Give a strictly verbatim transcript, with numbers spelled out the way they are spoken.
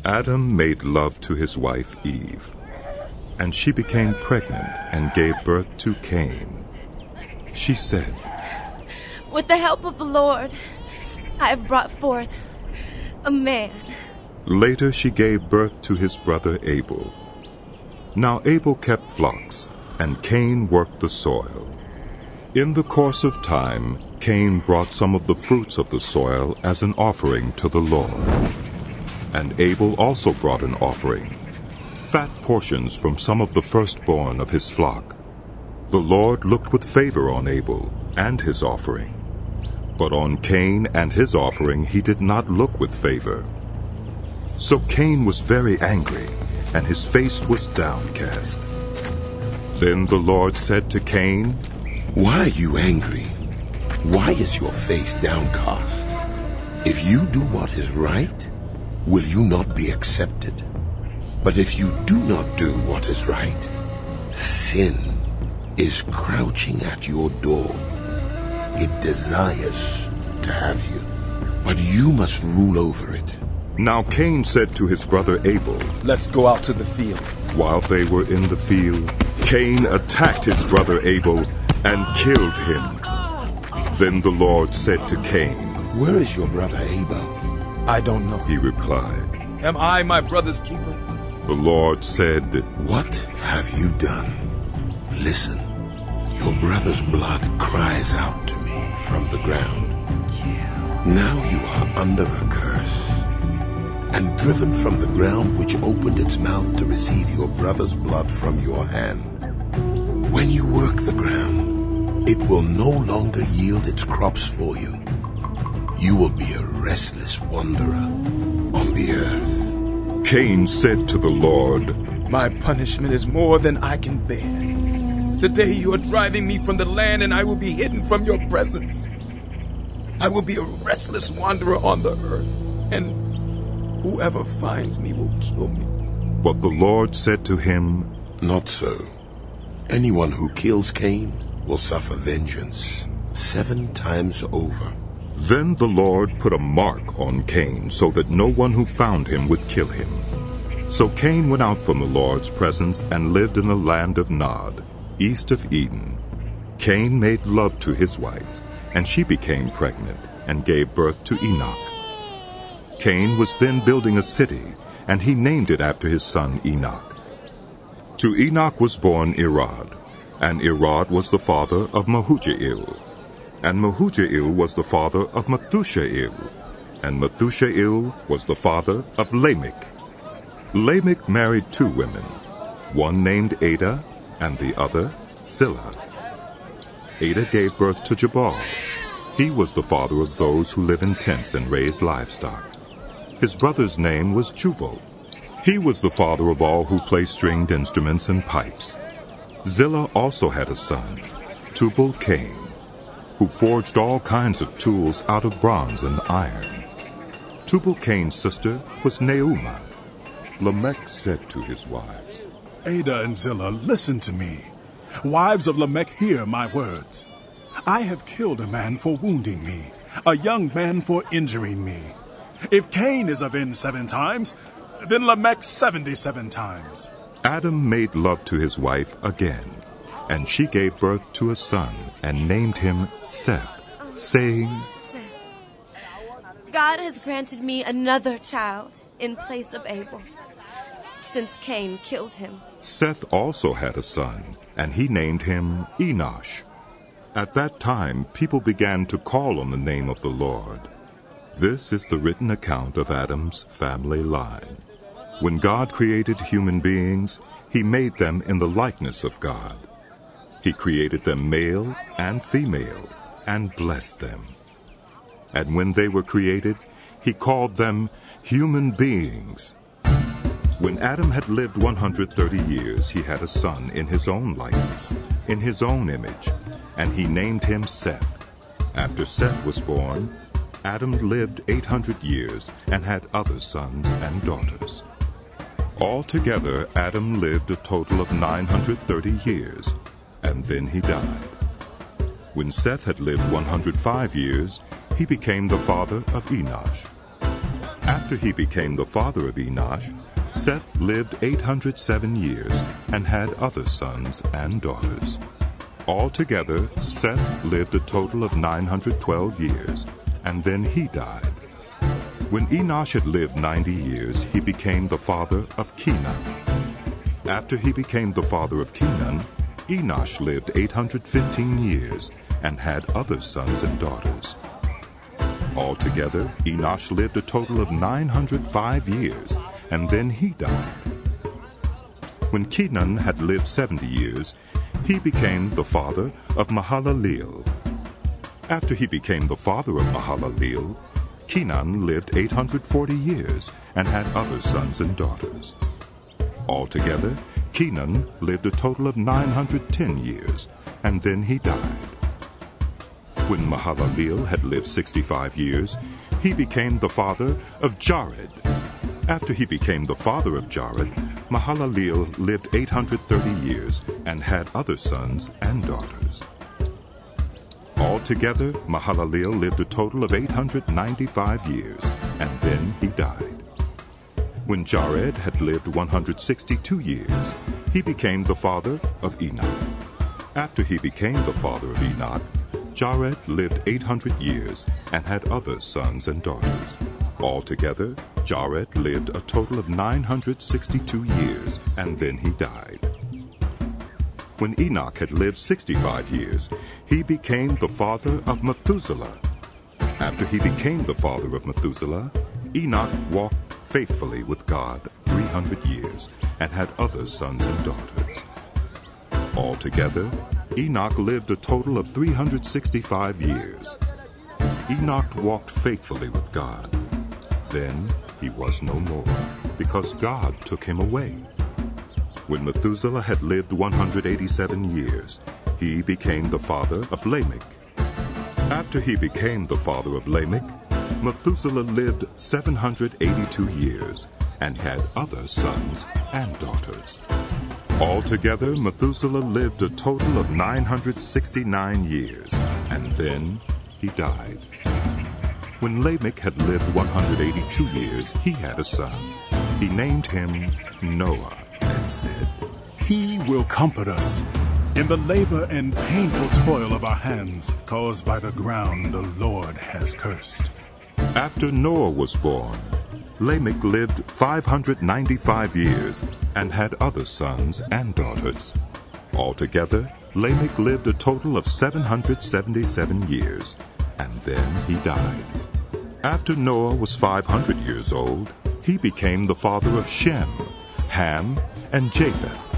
Adam made love to his wife Eve, and she became pregnant and gave birth to Cain. She said, "With the help of the Lord, I have brought forth a man." Later she gave birth to his brother Abel. Now Abel kept flocks, and Cain worked the soil. In the course of time, Cain brought some of the fruits of the soil as an offering to the Lord. And Abel also brought an offering, fat portions from some of the firstborn of his flock. The Lord looked with favor on Abel and his offering, but on Cain and his offering he did not look with favor. So Cain was very angry, and his face was downcast. Then the Lord said to Cain, "Why are you angry? Why is your face downcast? If you do what is right, will you not be accepted? But if you do not do what is right, sin is crouching at your door. It desires to have you, but you must rule over it." Now Cain said to his brother Abel, "Let's go out to the field." While they were in the field, Cain attacked his brother Abel and killed him. Then the Lord said to Cain, "Where is your brother Abel?" "I don't know," he replied. "Am I my brother's keeper?" The Lord said, "What have you done? Listen, your brother's blood cries out to me from the ground. Now you are under a curse, and driven from the ground which opened its mouth to receive your brother's blood from your hand. When you work the ground, it will no longer yield its crops for you. You will be a restless wanderer on the earth." Cain said to the Lord, "My punishment is more than I can bear. Today you are driving me from the land, and I will be hidden from your presence. I will be a restless wanderer on the earth, and whoever finds me will kill me." But the Lord said to him, "Not so. Anyone who kills Cain will suffer vengeance seven times over." Then the Lord put a mark on Cain so that no one who found him would kill him. So Cain went out from the Lord's presence and lived in the land of Nod, east of Eden. Cain made love to his wife, and she became pregnant and gave birth to Enoch. Cain was then building a city, and he named it after his son Enoch. To Enoch was born Irad, and Irad was the father of Mehujael. And Mehujael was the father of Methushael, and Methushael was the father of Lamech. Lamech married two women, one named Ada and the other Zillah. Ada gave birth to Jabal. He was the father of those who live in tents and raise livestock. His brother's name was Jubal. He was the father of all who play stringed instruments and pipes. Zillah also had a son, Tubal-Cain, who forged all kinds of tools out of bronze and iron. Tubal-Cain's sister was Neumah. Lamech said to his wives, "Ada and Zillah, listen to me. Wives of Lamech, hear my words. I have killed a man for wounding me, a young man for injuring me. If Cain is avenged seven times, then Lamech seventy-seven times." Adam made love to his wife again, and she gave birth to a son and named him Seth, saying, "God has granted me another child in place of Abel, since Cain killed him." Seth also had a son, and he named him Enosh. At that time, people began to call on the name of the Lord. This is the written account of Adam's family line. When God created human beings, he made them in the likeness of God. He created them male and female, and blessed them. And when they were created, he called them human beings. When Adam had lived one hundred thirty years, he had a son in his own likeness, in his own image, and he named him Seth. After Seth was born, Adam lived eight hundred years and had other sons and daughters. Altogether, Adam lived a total of nine hundred thirty years, and then he died. When Seth had lived one hundred five years, he became the father of Enosh. After he became the father of Enosh, Seth lived eight hundred seven years and had other sons and daughters. Altogether, Seth lived a total of nine hundred twelve years, and then he died. When Enosh had lived ninety years, he became the father of Kenan. After he became the father of Kenan, Enosh lived eight hundred fifteen years and had other sons and daughters. Altogether, Enosh lived a total of nine hundred five years, and then he died. When Kenan had lived seventy years, he became the father of Mahalaleel. After he became the father of Mahalaleel, Kenan lived eight hundred forty years and had other sons and daughters. Altogether, Kenan lived a total of nine hundred ten years, and then he died. When Mahalaleel had lived sixty-five years, he became the father of Jared. After he became the father of Jared, Mahalaleel lived eight hundred thirty years and had other sons and daughters. Altogether, Mahalaleel lived a total of eight hundred ninety-five years, and then he died. When Jared had lived one hundred sixty-two years, he became the father of Enoch. After he became the father of Enoch, Jared lived eight hundred years and had other sons and daughters. Altogether, Jared lived a total of nine hundred sixty-two years, and then he died. When Enoch had lived sixty-five years, he became the father of Methuselah. After he became the father of Methuselah, Enoch walked faithfully with God three hundred years and had other sons and daughters. Altogether, Enoch lived a total of three hundred sixty-five years. Enoch walked faithfully with God. Then he was no more, because God took him away. When Methuselah had lived one hundred eighty-seven years, he became the father of Lamech. After he became the father of Lamech, Methuselah lived seven hundred eighty-two years and had other sons and daughters. Altogether, Methuselah lived a total of nine hundred sixty-nine years, and then he died. When Lamech had lived one hundred eighty-two years, he had a son. He named him Noah and said, He will comfort us in the labor and painful toil of our hands, caused by the ground the Lord has cursed. After Noah was born, Lamech lived five hundred ninety-five years and had other sons and daughters. Altogether, Lamech lived a total of seven hundred seventy-seven years, and then he died. After Noah was five hundred years old, he became the father of Shem, Ham, and Japheth.